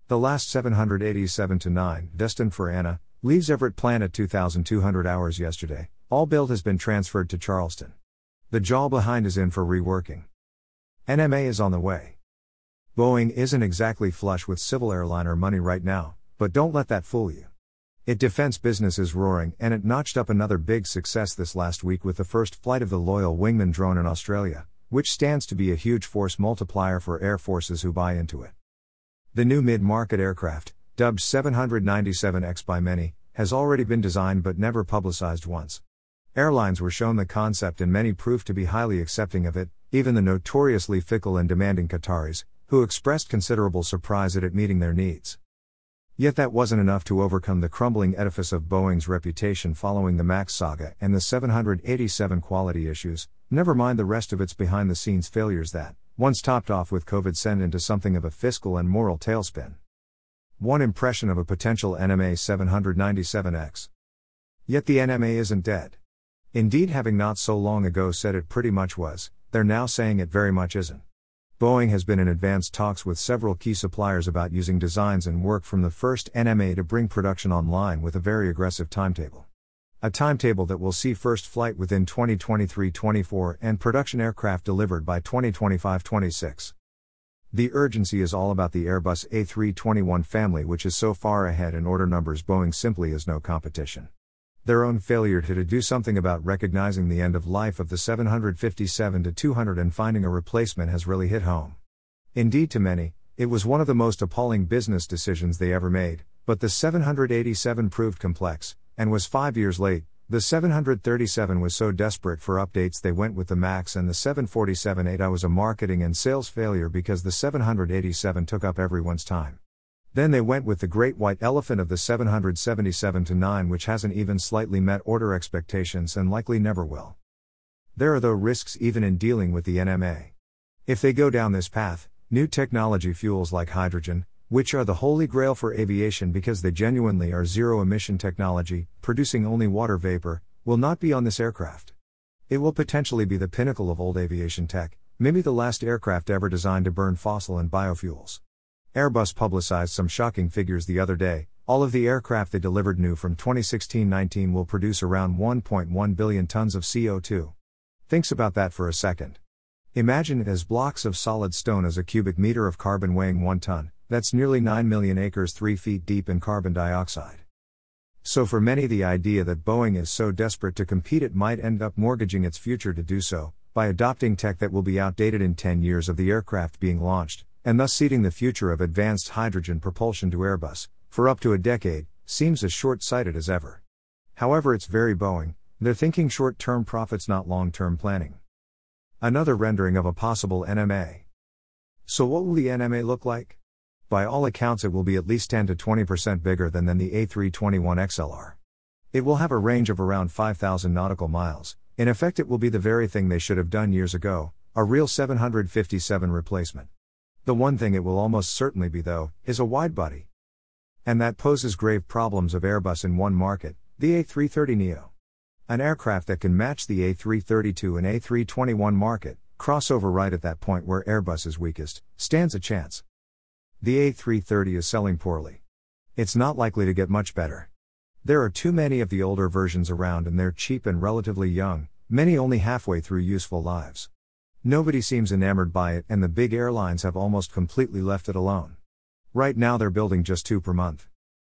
The last 787-9, destined for ANA, leaves Everett plant at 2,200 hours yesterday. All build has been transferred to Charleston. The jaw behind is in for reworking. NMA is on the way. Boeing isn't exactly flush with civil airliner money right now, but don't let that fool you. Its defense business is roaring, and it notched up another big success this last week with the first flight of the Loyal Wingman drone in Australia, which stands to be a huge force multiplier for air forces who buy into it. The new mid-market aircraft, dubbed 797X by many, has already been designed but never publicized once. Airlines were shown the concept and many proved to be highly accepting of it, even the notoriously fickle and demanding Qataris, who expressed considerable surprise at it meeting their needs. Yet that wasn't enough to overcome the crumbling edifice of Boeing's reputation following the MAX saga and the 787 quality issues, never mind the rest of its behind-the-scenes failures that, once topped off with COVID, sent into something of a fiscal and moral tailspin. One impression of a potential NMA 797X. Yet the NMA isn't dead. Indeed, having not so long ago said it pretty much was, they're now saying it very much isn't. Boeing has been in advanced talks with several key suppliers about using designs and work from the first NMA to bring production online with a very aggressive timetable. A timetable that will see first flight within 2023-24 and production aircraft delivered by 2025-26. The urgency is all about the Airbus A321 family, which is so far ahead in order numbers Boeing simply is no competition. Their own failure to do something about recognizing the end of life of the 757-200 and finding a replacement has really hit home. Indeed, to many, it was one of the most appalling business decisions they ever made, but the 787 proved complex, and was 5 years late. The 737 was so desperate for updates they went with the MAX, and the 747-8 was a marketing and sales failure because the 787 took up everyone's time. Then they went with the great white elephant of the 777-9, which hasn't even slightly met order expectations and likely never will. There are though risks even in dealing with the NMA. If they go down this path, new technology fuels like hydrogen, which are the holy grail for aviation because they genuinely are zero-emission technology, producing only water vapor, will not be on this aircraft. It will potentially be the pinnacle of old aviation tech, maybe the last aircraft ever designed to burn fossil and biofuels. Airbus publicized some shocking figures the other day. All of the aircraft they delivered new from 2016-19 will produce around 1.1 billion tons of CO2. Thinks about that for a second. Imagine it as blocks of solid stone as a cubic meter of carbon weighing 1 ton, that's nearly 9 million acres 3 feet deep in carbon dioxide. So for many, the idea that Boeing is so desperate to compete it might end up mortgaging its future to do so, by adopting tech that will be outdated in 10 years of the aircraft being launched, and thus ceding the future of advanced hydrogen propulsion to Airbus, for up to a decade, seems as short-sighted as ever. However, it's very Boeing, they're thinking short-term profits, not long-term planning. Another rendering of a possible NMA. So what will the NMA look like? By all accounts it will be at least 10 to 20% bigger than the A321XLR. It will have a range of around 5,000 nautical miles. In effect, it will be the very thing they should have done years ago, a real 757 replacement. The one thing it will almost certainly be, though, is a widebody. And that poses grave problems of Airbus in one market, the A330neo. An aircraft that can match the A332 and A321 market, crossover right at that point where Airbus is weakest, stands a chance. The A330 is selling poorly. It's not likely to get much better. There are too many of the older versions around and they're cheap and relatively young, many only halfway through useful lives. Nobody seems enamored by it, and the big airlines have almost completely left it alone. Right now they're building just 2 per month.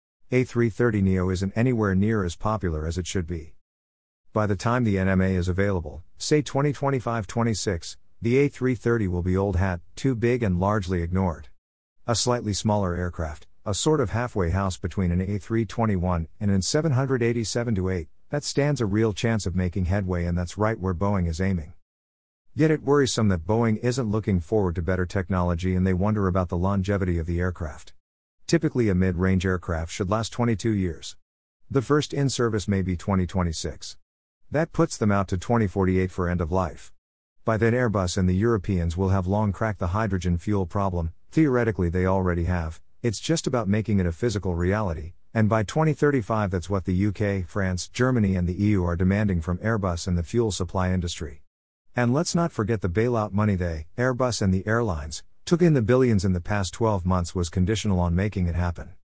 A330neo isn't anywhere near as popular as it should be. By the time the NMA is available, say 2025-26, the A330 will be old hat, too big and largely ignored. A slightly smaller aircraft, a sort of halfway house between an A321 and an 787-8, that stands a real chance of making headway, and that's right where Boeing is aiming. Yet it worries some that Boeing isn't looking forward to better technology, and they wonder about the longevity of the aircraft. Typically a mid-range aircraft should last 22 years. The first in-service may be 2026. That puts them out to 2048 for end of life. By then Airbus and the Europeans will have long cracked the hydrogen fuel problem. Theoretically they already have, it's just about making it a physical reality, and by 2035 that's what the UK, France, Germany and the EU are demanding from Airbus and the fuel supply industry. And let's not forget the bailout money they, Airbus and the airlines, Took in the billions in the past 12 months was conditional on making it happen.